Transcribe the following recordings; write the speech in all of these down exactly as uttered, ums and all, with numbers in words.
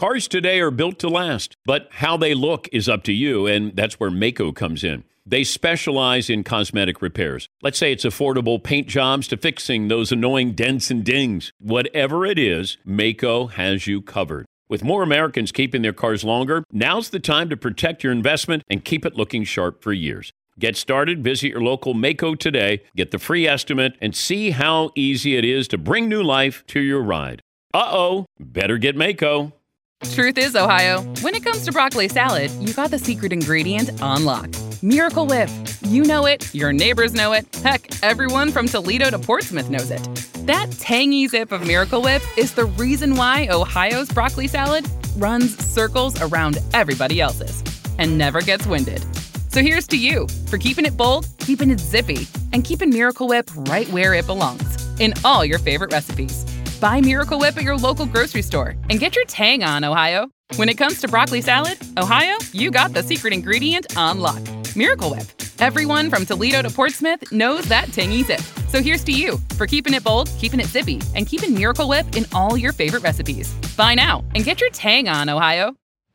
Cars today are built to last, but how they look is up to you, and that's where Maaco comes in. They specialize in cosmetic repairs. Let's say it's affordable paint jobs to fixing those annoying dents and dings. Whatever it is, Maaco has you covered. With more Americans keeping their cars longer, now's the time to protect your investment and keep it looking sharp for years. Get started, visit your local Maaco today, get the free estimate, and see how easy it is to bring new life to your ride. Uh-oh, better get Maaco. Truth is, Ohio, when it comes to broccoli salad, you got the secret ingredient on lock. Miracle Whip. You know it, your neighbors know it, heck, everyone from Toledo to Portsmouth knows it. That tangy zip of Miracle Whip is the reason why Ohio's broccoli salad runs circles around everybody else's and never gets winded. So here's to you for keeping it bold, keeping it zippy, and keeping Miracle Whip right where it belongs, in all your favorite recipes. Buy Miracle Whip at your local grocery store and get your tang on, Ohio. When it comes to broccoli salad, Ohio, you got the secret ingredient on lock. Miracle Whip. Everyone from Toledo to Portsmouth knows that tangy zip. So here's to you for keeping it bold, keeping it zippy, and keeping Miracle Whip in all your favorite recipes. Buy now and get your tang on, Ohio.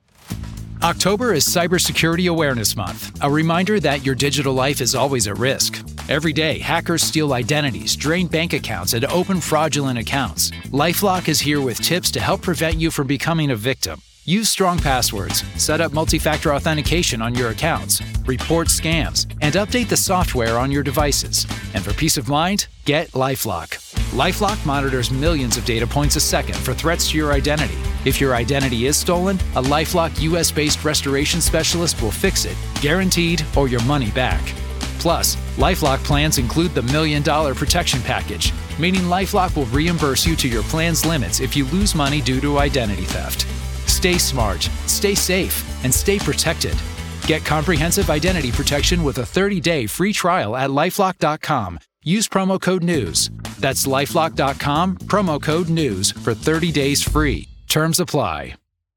October is Cybersecurity Awareness Month, a reminder that your digital life is always at risk. Every day, hackers steal identities, drain bank accounts, and open fraudulent accounts. LifeLock is here with tips to help prevent you from becoming a victim. Use strong passwords, set up multi-factor authentication on your accounts, report scams, and update the software on your devices. And for peace of mind, get LifeLock. LifeLock monitors millions of data points a second for threats to your identity. If your identity is stolen, a LifeLock U S-based restoration specialist will fix it, guaranteed, or your money back. Plus, LifeLock plans include the Million Dollar Protection Package, meaning LifeLock will reimburse you to your plan's limits if you lose money due to identity theft. Stay smart, stay safe, and stay protected. Get comprehensive identity protection with a thirty-day free trial at LifeLock dot com. Use promo code NEWS. That's LifeLock dot com, promo code NEWS for thirty days free. Terms apply.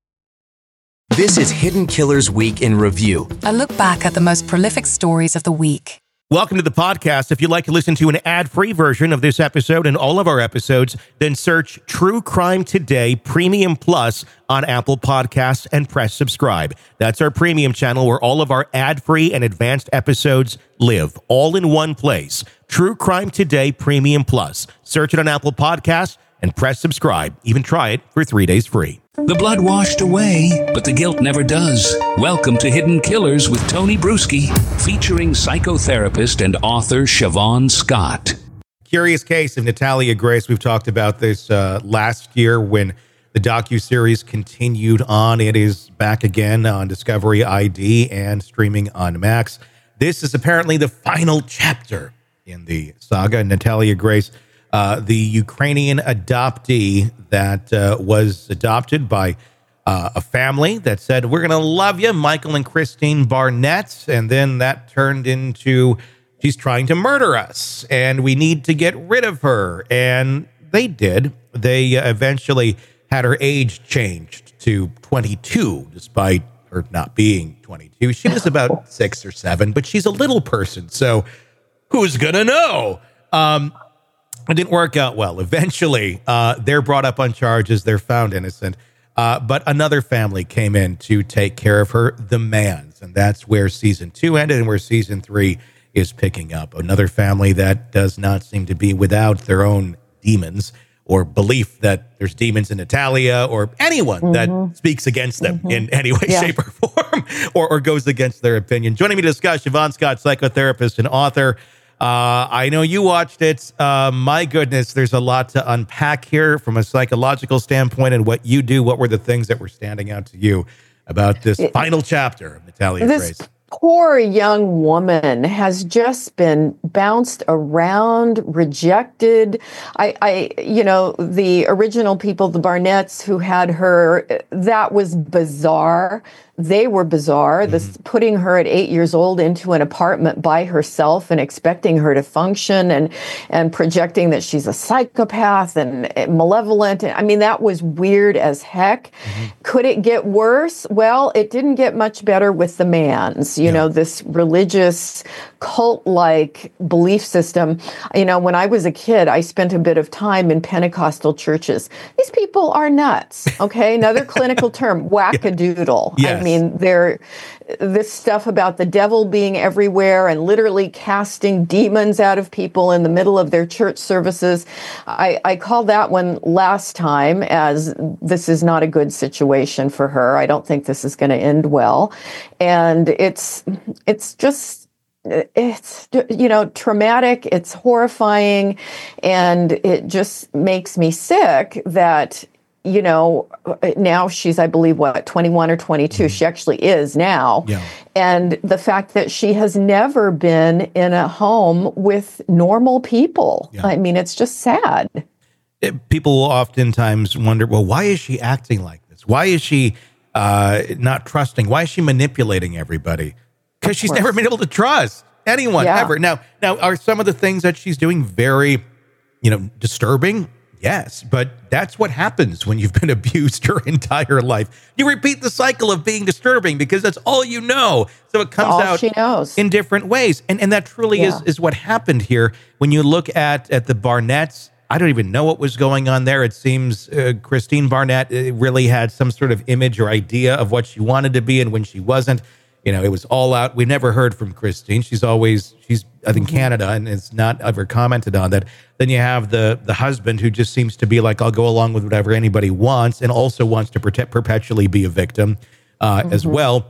This is Hidden Killers Week in Review. A look back at the most prolific stories of the week. Welcome to the podcast. If you'd like to listen to an ad-free version of this episode and all of our episodes, then search True Crime Today Premium Plus on Apple Podcasts and press subscribe. That's our premium channel where all of our ad-free and advanced episodes live, all in one place. True Crime Today Premium Plus. Search it on Apple Podcasts and press subscribe. Even try it for three days free. The blood washed away, but the guilt never does. Welcome to Hidden Killers with Tony Bruschi, featuring psychotherapist and author Siobhan Scott. Curious case of Natalia Grace. We've talked about this uh, last year when the docuseries continued on. It is back again on Discovery I D and streaming on Max. This is apparently the final chapter in the saga. Natalia Grace, Uh, the Ukrainian adoptee that uh, was adopted by uh, a family that said, we're going to love you, Michael and Christine Barnett. And then that turned into, she's trying to murder us and we need to get rid of her. And they did. They uh, eventually had her age changed to twenty-two, despite her not being twenty-two. She was about six or seven, but she's a little person. So who's going to know? Um, It didn't work out well. Eventually, uh, they're brought up on charges. They're found innocent. Uh, but another family came in to take care of her, the Manns. And that's where season two ended and where season three is picking up. Another family that does not seem to be without their own demons or belief that there's demons in Natalia or anyone mm-hmm. that speaks against them mm-hmm. in any way, yeah. shape, or form or, or goes against their opinion. Joining me to discuss, Siobhan Scott, psychotherapist and author. Uh, I know you watched it. Uh, my goodness, there's a lot to unpack here from a psychological standpoint and what you do. What were the things that were standing out to you about this it, final chapter of Natalia this Grace? Poor young woman has just been bounced around, rejected. I, I, you know, the original people, the Barnetts who had her, that was bizarre. They were bizarre. Mm-hmm. This putting her at eight years old into an apartment by herself and expecting her to function and and projecting that she's a psychopath and malevolent. I mean, that was weird as heck. Mm-hmm. Could it get worse? Well, it didn't get much better with the Manns. You yeah. know, this religious cult-like belief system. You know, when I was a kid, I spent a bit of time in Pentecostal churches. These people are nuts, okay? Another clinical term, wackadoodle. Yes. I mean, they're this stuff about the devil being everywhere and literally casting demons out of people in the middle of their church services. I, I called that one last time as this is not a good situation for her. I don't think this is going to end well. And it's it's just it's, you know, traumatic, it's horrifying, and it just makes me sick that, you know, now she's, I believe, what, twenty-one or twenty-two. Mm-hmm. She actually is now. Yeah. And the fact that she has never been in a home with normal people. Yeah. I mean, it's just sad. It, people will oftentimes wonder, well, why is she acting like this? Why is she uh, not trusting? Why is she manipulating everybody? Because she's never been able to trust anyone yeah. ever. Now, now, are some of the things that she's doing very, you know, disturbing? Yes, but that's what happens when you've been abused your entire life. You repeat the cycle of being disturbing because that's all you know. So it comes all out she knows. in different ways. And and that truly yeah. is, is what happened here. When you look at, at the Barnetts, I don't even know what was going on there. It seems uh, Christine Barnett really had some sort of image or idea of what she wanted to be, and when she wasn't, you know, it was all out. We never heard from Christine. She's always, she's I think, Canada, and it's not ever commented on that. Then you have the the husband who just seems to be like, I'll go along with whatever anybody wants, and also wants to protect, perpetually be a victim uh, mm-hmm. as well.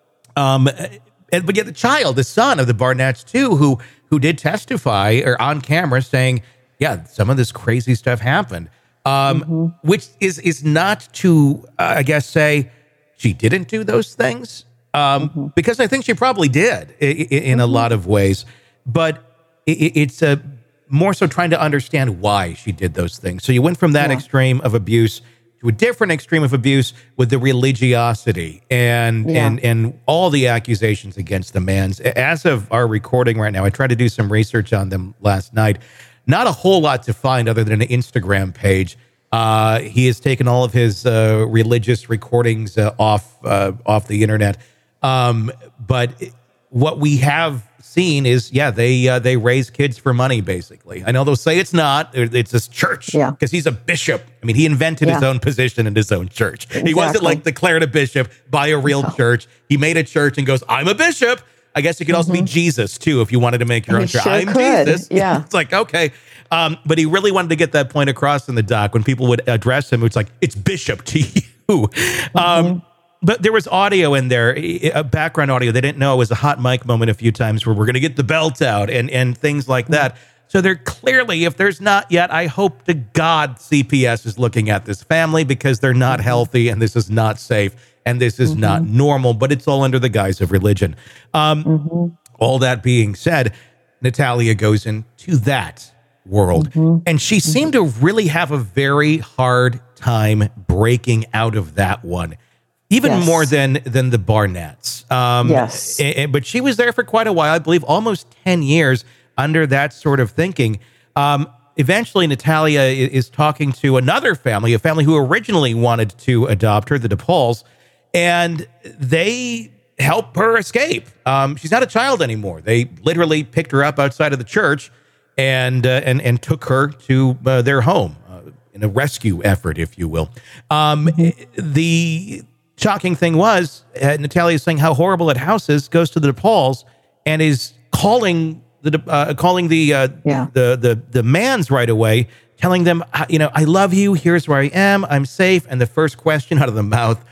Um, and, but yet the child, the son of the Barnetts too, who who did testify or on camera saying, yeah, some of this crazy stuff happened, um, mm-hmm. which is is not to, uh, I guess, say she didn't do those things. Um, mm-hmm. Because I think she probably did in, in mm-hmm. a lot of ways, but it, it's a, more so trying to understand why she did those things. So you went from that yeah. extreme of abuse to a different extreme of abuse with the religiosity and yeah. and and all the accusations against the Manns. As of our recording right now, I tried to do some research on them last night. Not a whole lot to find other than an Instagram page. Uh, he has taken all of his uh, religious recordings uh, off uh, off the internet. Um, but what we have seen is, yeah, they uh, they raise kids for money, basically. I know they'll say it's not. It's this church yeah. because he's a bishop. I mean, he invented yeah. his own position in his own church. Exactly. He wasn't like declared a bishop by a real no. church. He made a church and goes, I'm a bishop. I guess you could also mm-hmm. be Jesus, too, if you wanted to make your he own church. Sure I'm could. Jesus. Yeah. It's like, okay. Um, but he really wanted to get that point across in the doc. When people would address him, it's like, it's bishop to you. Mm-hmm. Um But there was audio in there, a background audio. They didn't know it was a hot mic moment a few times where we're going to get the belt out and, and things like that. So they're clearly, if there's not yet, I hope to God C P S is looking at this family because they're not healthy and this is not safe and this is mm-hmm. not normal, but it's all under the guise of religion. Um, mm-hmm. All that being said, Natalia goes into that world mm-hmm. and she mm-hmm. seemed to really have a very hard time breaking out of that one. Even yes. more than than the Barnetts. Um, yes. And, but she was there for quite a while, I believe almost ten years under that sort of thinking. Um, eventually, Natalia is talking to another family, a family who originally wanted to adopt her, the DePauls, and they help her escape. Um, she's not a child anymore. They literally picked her up outside of the church and, uh, and, and took her to uh, their home uh, in a rescue effort, if you will. Um, mm-hmm. The... Shocking thing was, uh, Natalia is saying how horrible that house is, goes to the DePauls and is calling the uh, calling the, uh, yeah. the the the Manns right away, telling them, you know, I love you. Here's where I am. I'm safe. And the first question out of the mouth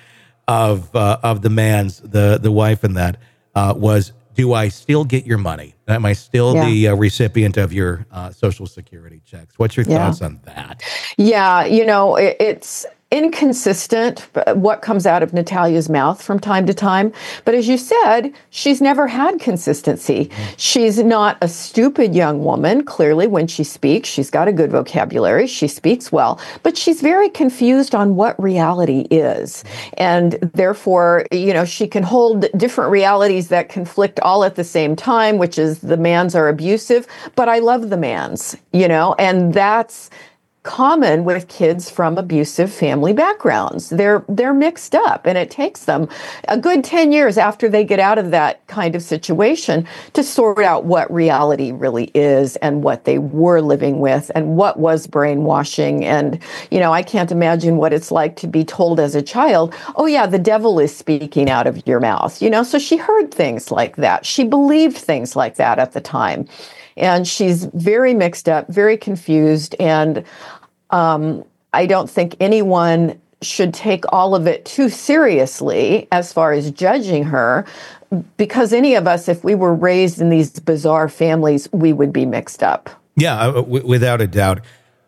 of uh, of the Manns, the the wife and that uh, was, do I still get your money? Am I still yeah. the uh, recipient of your uh, Social Security checks? What's your yeah. thoughts on that? Yeah, you know, it, it's inconsistent what comes out of Natalia's mouth from time to time. But as you said, she's never had consistency. Mm-hmm. She's not a stupid young woman. Clearly, when she speaks, she's got a good vocabulary. She speaks well, but she's very confused on what reality is. And therefore, you know, she can hold different realities that conflict all at the same time, which is the Manns are abusive, but I love the Manns, you know, and that's common with kids from abusive family backgrounds. They're they're mixed up, and it takes them a good ten years after they get out of that kind of situation to sort out what reality really is and what they were living with and what was brainwashing. And, you know, I can't imagine what it's like to be told as a child, oh yeah, the devil is speaking out of your mouth. You know, so she heard things like that. She believed things like that at the time. And she's very mixed up, very confused. And um, I don't think anyone should take all of it too seriously as far as judging her, because any of us, if we were raised in these bizarre families, we would be mixed up. Yeah, uh, w- without a doubt.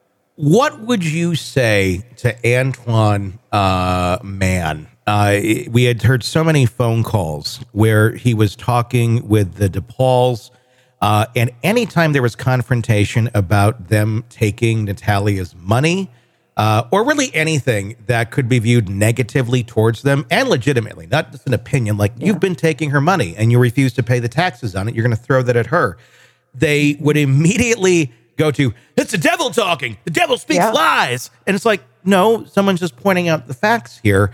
What would you say to Antoine uh, Mann? Uh, we had heard so many phone calls where he was talking with the DePauls. Uh, and anytime there was confrontation about them taking Natalia's money, uh, or really anything that could be viewed negatively towards them, and legitimately, not just an opinion, like yeah. you've been taking her money and you refuse to pay the taxes on it, you're going to throw that at her. They would immediately go to, it's the devil talking, the devil speaks yeah. lies. And it's like, no, someone's just pointing out the facts here.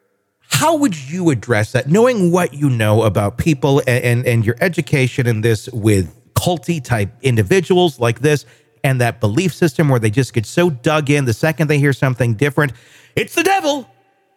How would you address that, knowing what you know about people and, and, and your education in this with culty type individuals like this and that belief system where they just get so dug in the second they hear something different? It's the devil.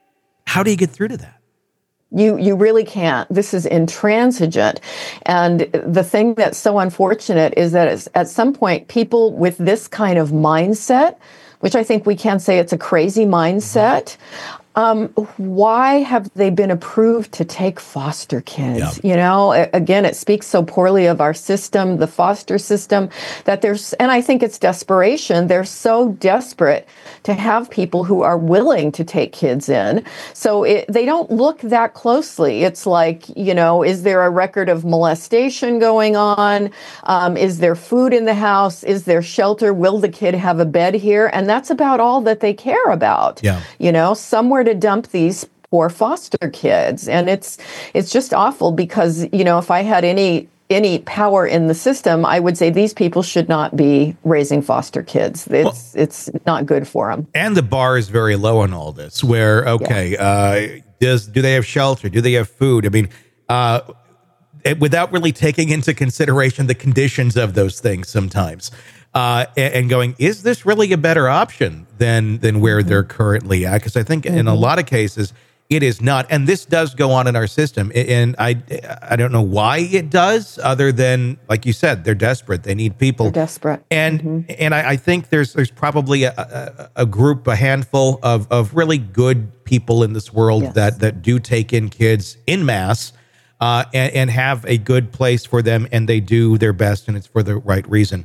How do you get through to that? You you really can't. This is intransigent. And the thing that's so unfortunate is that at some point, people with this kind of mindset, which I think we can say it's a crazy mindset, Um, why have they been approved to take foster kids? Yep. You know, again, it speaks so poorly of our system, the foster system, that there's, and I think it's desperation. They're so desperate to have people who are willing to take kids in. So it, they don't look that closely. It's like, you know, is there a record of molestation going on? Um, is there food in the house? Is there shelter? Will the kid have a bed here? And that's about all that they care about. Yeah. You know, somewhere to dump these poor foster kids. And it's it's just awful because, you know, if I had any any power in the system, I would say these people should not be raising foster kids. It's well, it's not good for them. And the bar is very low on all this, where, okay, yeah. uh, does do they have shelter? Do they have food? I mean, uh, it, without really taking into consideration the conditions of those things sometimes. Uh, and, and going, is this really a better option than than where mm-hmm. they're currently at? Because I think mm-hmm. in a lot of cases, it is not. And this does go on in our system. And I I don't know why it does, other than, like you said, they're desperate. They need people. They're desperate. And mm-hmm. and I, I think there's there's probably a, a, a group, a handful of, of really good people in this world yes. that, that do take in kids en masse uh, and, and have a good place for them. And they do their best, and it's for the right reason.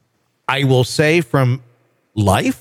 I will say from life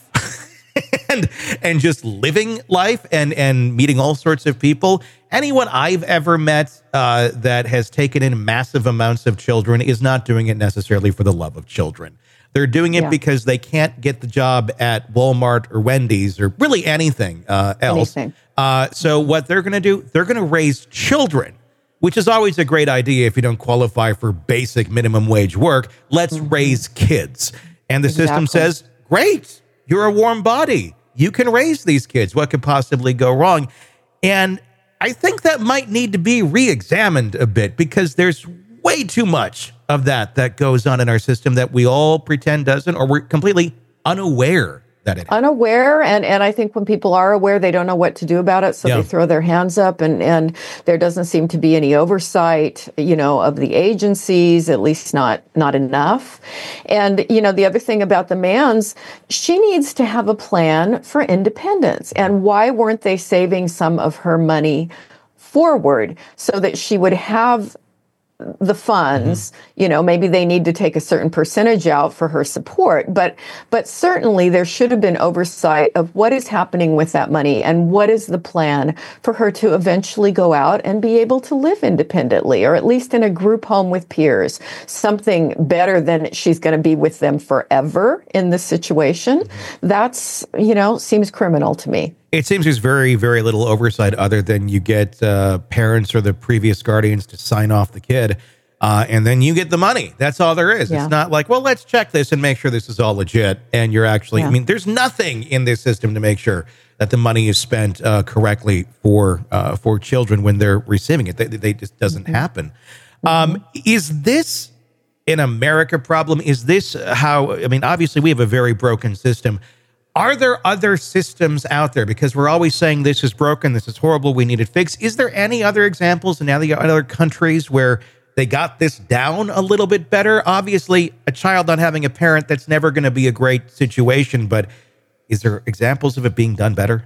and and just living life and, and meeting all sorts of people, anyone I've ever met uh, that has taken in massive amounts of children is not doing it necessarily for the love of children. They're doing it yeah. because they can't get the job at Walmart or Wendy's or really anything uh, else. Anything. Uh, so what they're going to do, they're going to raise children, which is always a great idea if you don't qualify for basic minimum wage work. Let's mm-hmm. raise kids. And the exactly. system says, great, you're a warm body. You can raise these kids. What could possibly go wrong? And I think that might need to be re-examined a bit, because there's way too much of that that goes on in our system that we all pretend doesn't, or we're completely unaware that it is. Unaware, and, and I think when people are aware, they don't know what to do about it, so yeah. they throw their hands up, and, and there doesn't seem to be any oversight, you know, of the agencies, at least not not enough. And, you know, the other thing about the Manns, she needs to have a plan for independence. And why weren't they saving some of her money forward so that she would have the funds? Mm-hmm. You know, maybe they need to take a certain percentage out for her support, but but certainly there should have been oversight of what is happening with that money and what is the plan for her to eventually go out and be able to live independently, or at least in a group home with peers, something better than she's going to be with them forever in this situation. Mm-hmm. That's, you know, seems criminal to me. It seems there's very, very little oversight other than you get uh, parents or the previous guardians to sign off the kid. Uh, and then you get the money. That's all there is. Yeah. It's not like, well, let's check this and make sure this is all legit. And you're actually, yeah. I mean, there's nothing in this system to make sure that the money is spent uh, correctly for uh, for children when they're receiving it. They, they just doesn't mm-hmm. happen. Mm-hmm. Um, is this an America problem? Is this how, I mean, obviously we have a very broken system. Are there other systems out there? Because we're always saying this is broken, this is horrible, we need it fixed. Is there any other examples in other, other countries where they got this down a little bit better? Obviously, a child not having a parent, that's never going to be a great situation, but is there examples of it being done better?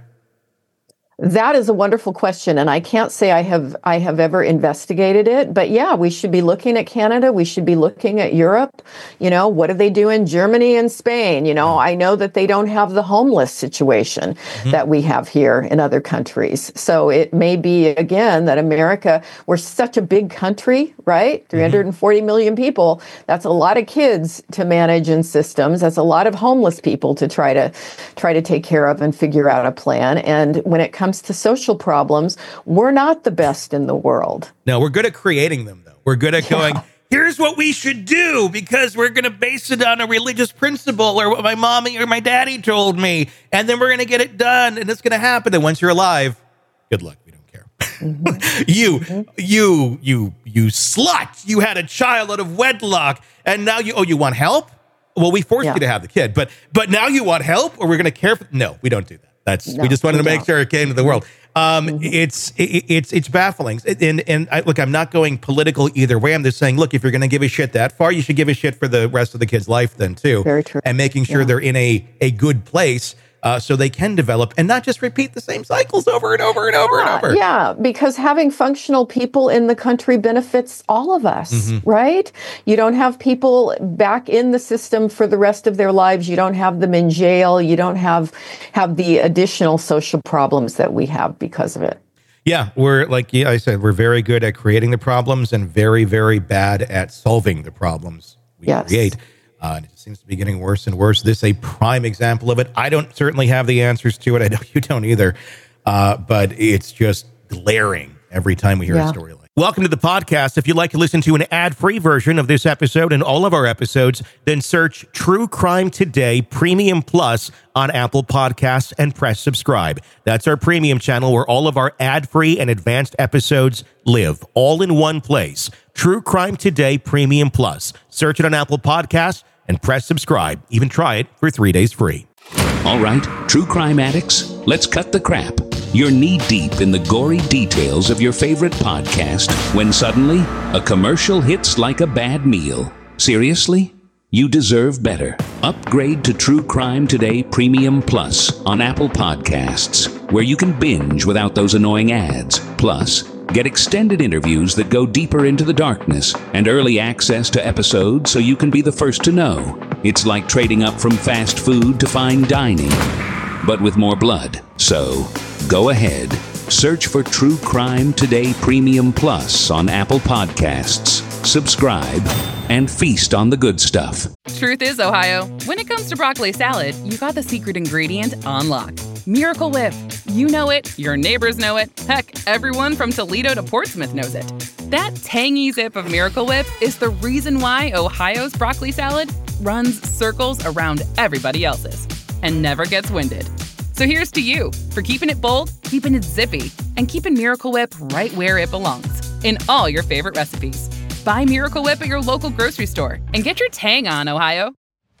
That is a wonderful question, and I can't say I have I have ever investigated it. But yeah, we should be looking at Canada. We should be looking at Europe. You know, what do they do in Germany and Spain? You know, I know that they don't have the homeless situation mm-hmm. that we have here in other countries. So it may be, again, that America, we're such a big country, right? three hundred forty mm-hmm. million people. That's a lot of kids to manage in systems. That's a lot of homeless people to try to try to take care of and figure out a plan. And when it comes to social problems, we're not the best in the world. No, we're good at creating them, though. We're good at going, yeah. here's what we should do because we're going to base it on a religious principle or what my mommy or my daddy told me, and then we're going to get it done, and it's going to happen. And once you're alive, good luck. We don't care. Mm-hmm. you, mm-hmm. you, you, you slut. You had a child out of wedlock, and now you, oh, you want help? Well, we forced yeah. you to have the kid, but but now you want help, or we're going to care for? No, we don't do that. That's no, we just wanted to make don't. sure it came to the world. Um, mm-hmm. It's it, it's it's baffling. And and I, look, I'm not going political either way. I'm just saying, look, if you're going to give a shit that far, you should give a shit for the rest of the kid's life then too. Very true. And making sure yeah. they're in a a good place. Uh, so they can develop and not just repeat the same cycles over and over and over yeah, and over. Yeah, because having functional people in the country benefits all of us, mm-hmm. right? You don't have people back in the system for the rest of their lives. You don't have them in jail. You don't have have the additional social problems that we have because of it. Yeah, we're, like I said, we're very good at creating the problems and very, very bad at solving the problems we yes. create. Uh, and it seems to be getting worse and worse. This is a prime example of it. I don't certainly have the answers to it. I know you don't either. Uh, but it's just glaring every time we hear yeah. a story like that. Welcome to the podcast. If you'd like to listen to an ad-free version of this episode and all of our episodes, then search True Crime Today Premium Plus on Apple Podcasts and press subscribe. That's our premium channel where all of our ad-free and advanced episodes live, all in one place. True Crime Today Premium Plus. Search it on Apple Podcasts and press subscribe. Even try it for three days free. All right, true crime addicts, let's cut the crap. You're knee-deep in the gory details of your favorite podcast when suddenly a commercial hits like a bad meal. Seriously? You deserve better. Upgrade to True Crime Today Premium Plus on Apple Podcasts, where you can binge without those annoying ads. Plus, get extended interviews that go deeper into the darkness and early access to episodes so you can be the first to know. It's like trading up from fast food to fine dining, but with more blood. So, go ahead. Search for True Crime Today Premium Plus on Apple Podcasts. Subscribe and feast on the good stuff. Truth is, Ohio, when it comes to broccoli salad, you got the secret ingredient on lock. Miracle Whip. You know it, your neighbors know it, heck, everyone from Toledo to Portsmouth knows it. That tangy zip of Miracle Whip is the reason why Ohio's broccoli salad runs circles around everybody else's and never gets winded. So here's to you for keeping it bold, keeping it zippy, and keeping Miracle Whip right where it belongs, in all your favorite recipes. Buy Miracle Whip at your local grocery store and get your tang on, Ohio.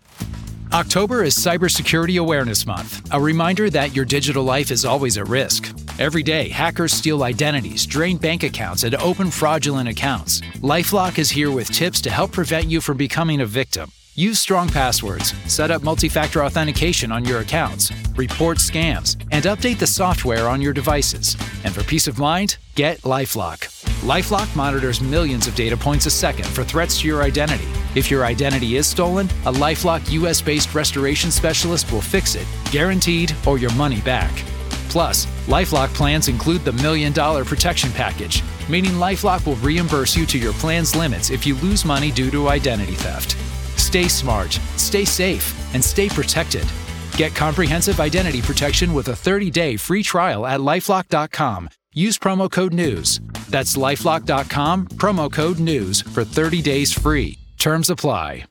October is Cybersecurity Awareness Month, a reminder that your digital life is always at risk. Every day, hackers steal identities, drain bank accounts, and open fraudulent accounts. LifeLock is here with tips to help prevent you from becoming a victim. Use strong passwords, set up multi-factor authentication on your accounts, report scams, and update the software on your devices. And for peace of mind, get LifeLock. LifeLock monitors millions of data points a second for threats to your identity. If your identity is stolen, a LifeLock U S-based restoration specialist will fix it, guaranteed, or your money back. Plus, LifeLock plans include the Million Dollar Protection Package, meaning LifeLock will reimburse you to your plan's limits if you lose money due to identity theft. Stay smart, stay safe, and stay protected. Get comprehensive identity protection with a thirty-day free trial at LifeLock dot com. Use promo code NEWS. That's LifeLock dot com, promo code NEWS for thirty days free. Terms apply.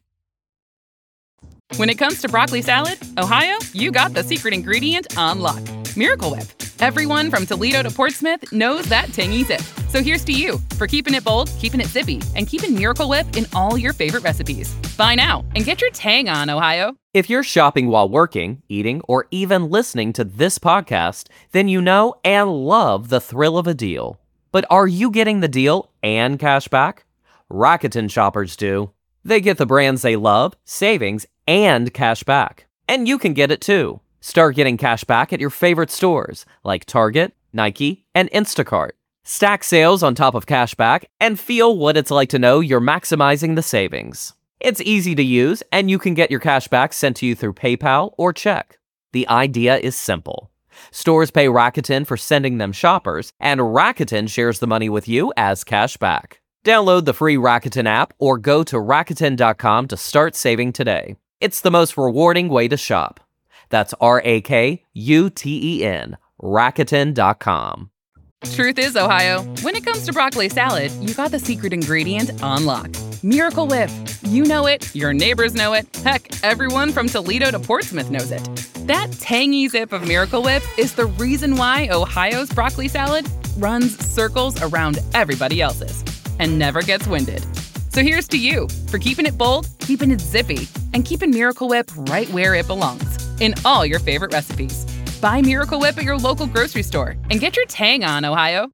When it comes to broccoli salad, Ohio, you got the secret ingredient on lock. Miracle Whip. Everyone from Toledo to Portsmouth knows that tangy zip. So here's to you for keeping it bold, keeping it zippy, and keeping Miracle Whip in all your favorite recipes. Buy now and get your tang on, Ohio. If you're shopping while working, eating, or even listening to this podcast, then you know and love the thrill of a deal. But are you getting the deal and cash back? Rakuten shoppers do. They get the brands they love, savings, and cash back. And you can get it too. Start getting cash back at your favorite stores like Target, Nike, and Instacart. Stack sales on top of cash back and feel what it's like to know you're maximizing the savings. It's easy to use, and you can get your cash back sent to you through PayPal or check. The idea is simple. Stores pay Rakuten for sending them shoppers, and Rakuten shares the money with you as cash back. Download the free Rakuten app or go to Rakuten dot com to start saving today. It's the most rewarding way to shop. That's R A K U T E N, Rakuten dot com. Truth is, Ohio, when it comes to broccoli salad, you got the secret ingredient on lock. Miracle Whip. You know it, your neighbors know it, heck, everyone from Toledo to Portsmouth knows it. That tangy zip of Miracle Whip is the reason why Ohio's broccoli salad runs circles around everybody else's and never gets winded. So here's to you for keeping it bold, keeping it zippy, and keeping Miracle Whip right where it belongs, in all your favorite recipes. Buy Miracle Whip at your local grocery store and get your tang on, Ohio.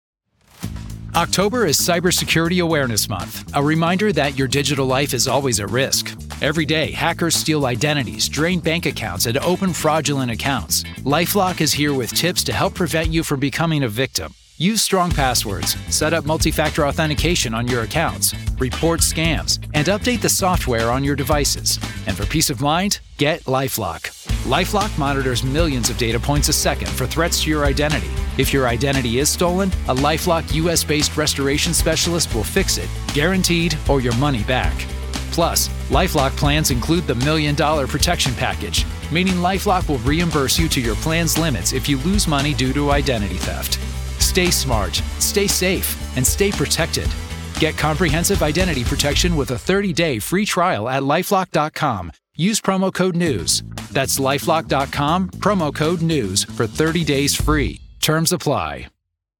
October is Cybersecurity Awareness Month, a reminder that your digital life is always at risk. Every day, hackers steal identities, drain bank accounts, and open fraudulent accounts. LifeLock is here with tips to help prevent you from becoming a victim. Use strong passwords, set up multi-factor authentication on your accounts, report scams, and update the software on your devices. And for peace of mind, get LifeLock. LifeLock monitors millions of data points a second for threats to your identity. If your identity is stolen, a LifeLock U S-based restoration specialist will fix it, guaranteed, or your money back. Plus, LifeLock plans include the Million Dollar Protection Package, meaning LifeLock will reimburse you to your plan's limits if you lose money due to identity theft. Stay smart, stay safe, and stay protected. Get comprehensive identity protection with a thirty-day free trial at LifeLock dot com. Use promo code NEWS. That's LifeLock dot com, promo code NEWS for thirty days free. Terms apply.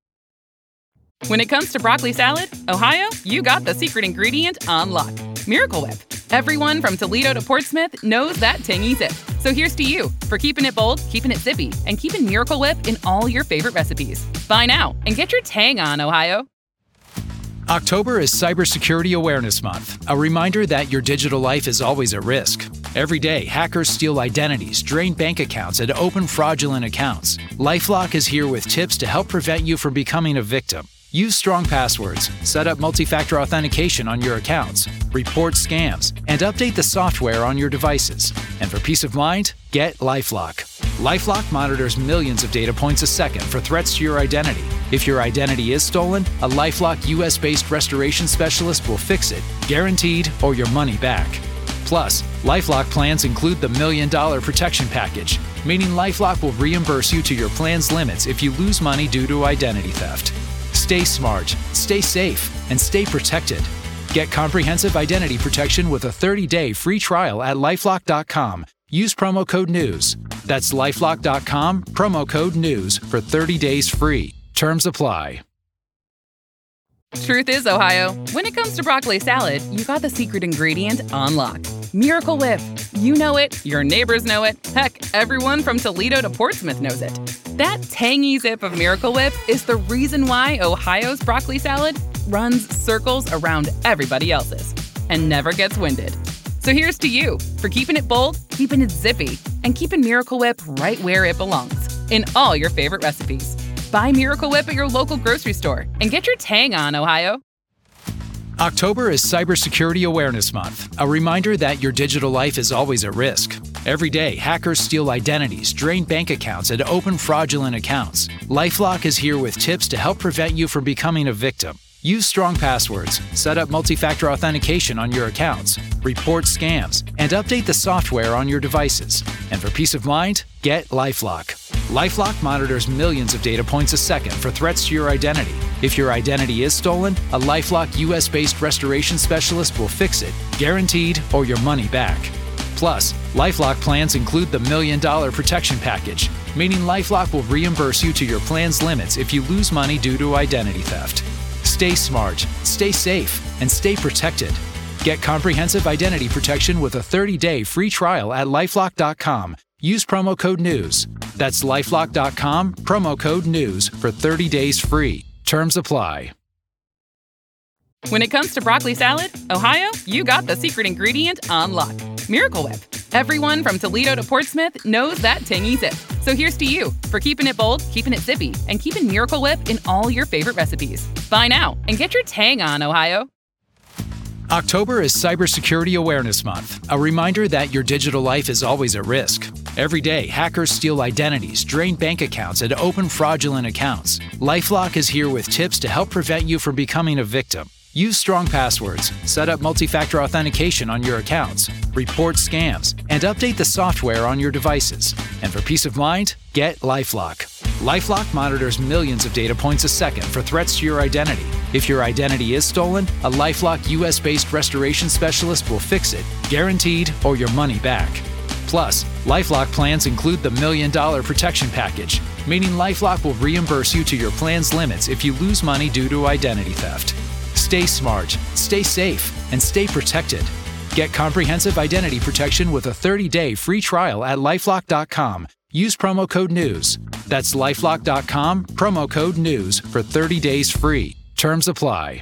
When it comes to broccoli salad, Ohio, you got the secret ingredient on lock. Miracle Whip. Everyone from Toledo to Portsmouth knows that tangy zip. So here's to you for keeping it bold, keeping it zippy, and keeping Miracle Whip in all your favorite recipes. Buy now and get your tang on, Ohio. October is Cybersecurity Awareness Month, a reminder that your digital life is always at risk. Every day, hackers steal identities, drain bank accounts, and open fraudulent accounts. LifeLock is here with tips to help prevent you from becoming a victim. Use strong passwords, set up multi-factor authentication on your accounts, report scams, and update the software on your devices. And for peace of mind, get LifeLock. LifeLock monitors millions of data points a second for threats to your identity. If your identity is stolen, a LifeLock U S-based restoration specialist will fix it, guaranteed, or your money back. Plus, LifeLock plans include the Million Dollar Protection Package, meaning LifeLock will reimburse you to your plan's limits if you lose money due to identity theft. Stay smart, stay safe, and stay protected. Get comprehensive identity protection with a thirty-day free trial at LifeLock dot com. Use promo code NEWS. That's LifeLock dot com, promo code NEWS for thirty days free. Terms apply. Truth is, Ohio, when it comes to broccoli salad, you got the secret ingredient on lock. Miracle Whip. You know it, your neighbors know it, heck, everyone from Toledo to Portsmouth knows it. That tangy zip of Miracle Whip is the reason why Ohio's broccoli salad runs circles around everybody else's and never gets winded. So here's to you for keeping it bold, keeping it zippy, and keeping Miracle Whip right where it belongs, in all your favorite recipes. Buy Miracle Whip at your local grocery store and get your tang on, Ohio. October is Cybersecurity Awareness Month, a reminder that your digital life is always at risk. Every day, hackers steal identities, drain bank accounts, and open fraudulent accounts. LifeLock is here with tips to help prevent you from becoming a victim. Use strong passwords, set up multi-factor authentication on your accounts, report scams, and update the software on your devices. And for peace of mind, get LifeLock. LifeLock monitors millions of data points a second for threats to your identity. If your identity is stolen, a LifeLock U S-based restoration specialist will fix it, guaranteed, or your money back. Plus, LifeLock plans include the Million Dollar Protection Package, meaning LifeLock will reimburse you to your plan's limits if you lose money due to identity theft. Stay smart, stay safe, and stay protected. Get comprehensive identity protection with a thirty-day free trial at LifeLock dot com. Use promo code NEWS. That's LifeLock dot com, promo code NEWS for thirty days free. Terms apply. When it comes to broccoli salad, Ohio, you got the secret ingredient on lock. Miracle Whip. Everyone from Toledo to Portsmouth knows that tangy zip. So here's to you for keeping it bold, keeping it zippy, and keeping Miracle Whip in all your favorite recipes. Buy now and get your tang on, Ohio. October is Cybersecurity Awareness Month, a reminder that your digital life is always at risk. Every day, hackers steal identities, drain bank accounts, and open fraudulent accounts. LifeLock is here with tips to help prevent you from becoming a victim. Use strong passwords, set up multi-factor authentication on your accounts, report scams, and update the software on your devices. And for peace of mind, get LifeLock. LifeLock monitors millions of data points a second for threats to your identity. If your identity is stolen, a LifeLock U S-based restoration specialist will fix it, guaranteed, or your money back. Plus, LifeLock plans include the Million Dollar Protection Package, meaning LifeLock will reimburse you to your plan's limits if you lose money due to identity theft. Stay smart, stay safe, and stay protected. Get comprehensive identity protection with a thirty-day free trial at LifeLock dot com. Use promo code NEWS. That's LifeLock dot com, promo code NEWS for thirty days free. Terms apply.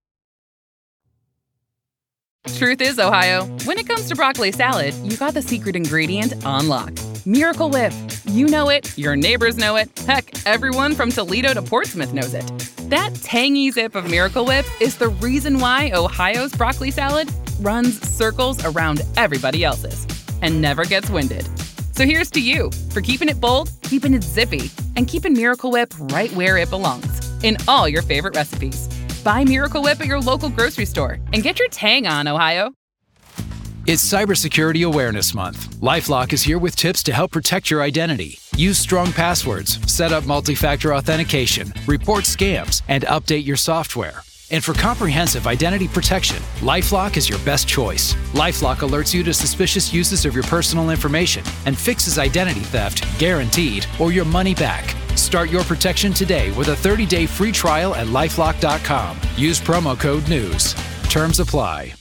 Truth is, Ohio, when it comes to broccoli salad, you got the secret ingredient on lock. Miracle Whip. You know it, your neighbors know it, heck, everyone from Toledo to Portsmouth knows it. That tangy zip of Miracle Whip is the reason why Ohio's broccoli salad runs circles around everybody else's and never gets winded. So here's to you for keeping it bold, keeping it zippy, and keeping Miracle Whip right where it belongs, in all your favorite recipes. Buy Miracle Whip at your local grocery store and get your tang on, Ohio. It's Cybersecurity Awareness Month. LifeLock is here with tips to help protect your identity. Use strong passwords, set up multi-factor authentication, report scams, and update your software. And for comprehensive identity protection, LifeLock is your best choice. LifeLock alerts you to suspicious uses of your personal information and fixes identity theft, guaranteed, or your money back. Start your protection today with a thirty-day free trial at LifeLock dot com. Use promo code NEWS. Terms apply.